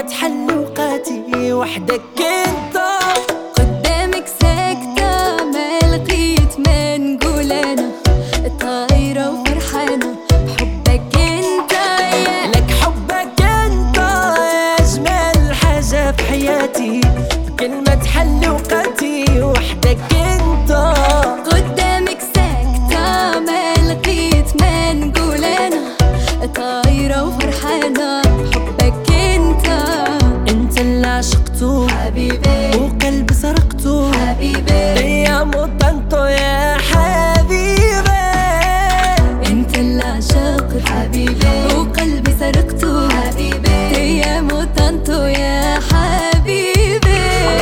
تحلقاتي وحدك انت. قدامك ساكتة ما لقيت ما نقول انا، طايرة وفرحانة بحبك انت. لك حبك انت اجمل حاجة في حياتي، بكلمة تحلقاتي وحدك انت. قدامك ساكتة ما لقيت ما نقول انا، طايرة وفرحانة بحبك انت. انت اللي عشقته حبيبي وقلبي سرقته حبيبي، يا موطنتو يا حبيبي. انت اللي عشقت حبيبي وقلبي سرقته حبيبي، يا موطنتو يا حبيبي.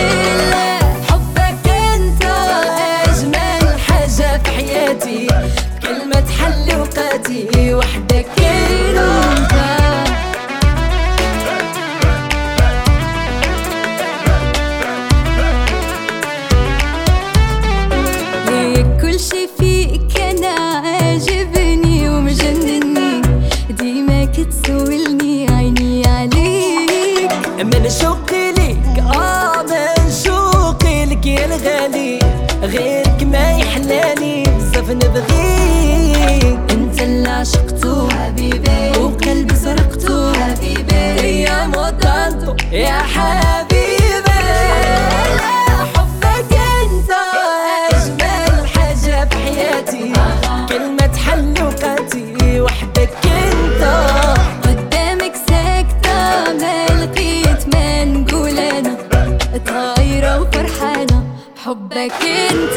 حبك انت اجمل حاجة في حياتي، بكلمة تحلقاتي وحدك انت. كل شي فيك انا عاجبني ومجنني، ديما كتسولني عيني عليك. من شوقي ليك من شوقي لك يا الغالي، غيرك ما يحلالي بزاف نبغيك. انت اللي عشقته حبيبي وقلبي سرقته حبيبي، يا موطنتو يا حبيبي. حبك انت اجمل حاجة في حياتي، كلمة تحلقاتي وحدك انت. قدامك ساكتة ما لقيت ما نقول انا، طايرة وفرحانة بحبك انت.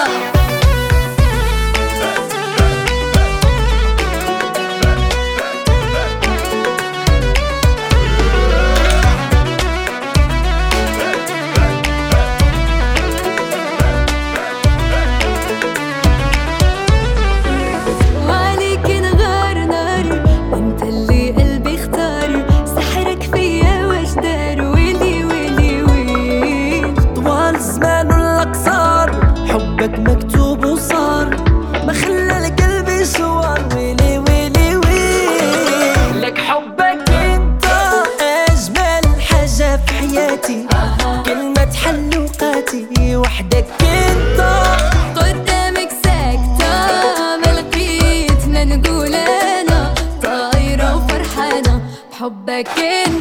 حبك مكتوب وصار ما خلى القلب يشوار، ويلي ويلي ويلي. لك حبك انت اجمل حاجة في حياتي، كلمة تحلقاتي وحدك انت. قدامك ساكتة ما لقيت ما نقول انا، طايرة وفرحانة بحبك انت.